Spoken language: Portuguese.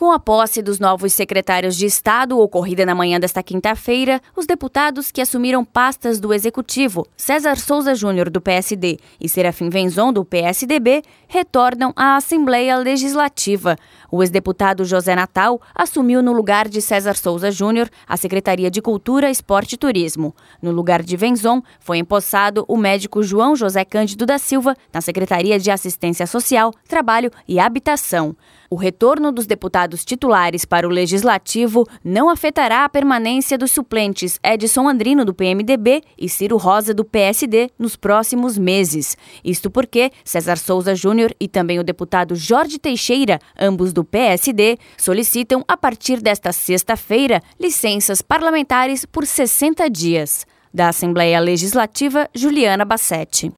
Com a posse dos novos secretários de Estado, ocorrida na manhã desta quinta-feira, os deputados que assumiram pastas do Executivo, César Souza Júnior, do PSD, e Serafim Venzon, do PSDB, retornam à Assembleia Legislativa. O ex-deputado José Natal assumiu no lugar de César Souza Júnior a Secretaria de Cultura, Esporte e Turismo. No lugar de Venzon, foi empossado o médico João José Cândido da Silva, na Secretaria de Assistência Social, Trabalho e Habitação. O retorno dos deputados titulares para o Legislativo não afetará a permanência dos suplentes Edson Andrino, do PMDB, e Ciro Rosa, do PSD, nos próximos meses. Isto porque César Souza Júnior e também o deputado Jorge Teixeira, ambos do PSD, solicitam, a partir desta sexta-feira, licenças parlamentares por 60 dias. Da Assembleia Legislativa, Juliana Bassetti.